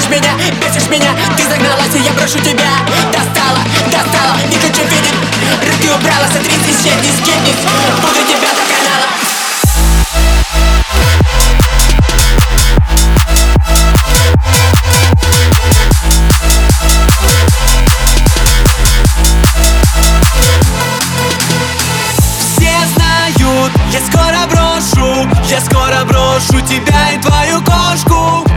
бесишь меня, ты загналась, и я прошу тебя. Достала, достала, не хочу видеть. Руки убрала, сотрись, исчезни, скинись. Буду тебя до канала. Я скоро брошу тебя и твою кошку.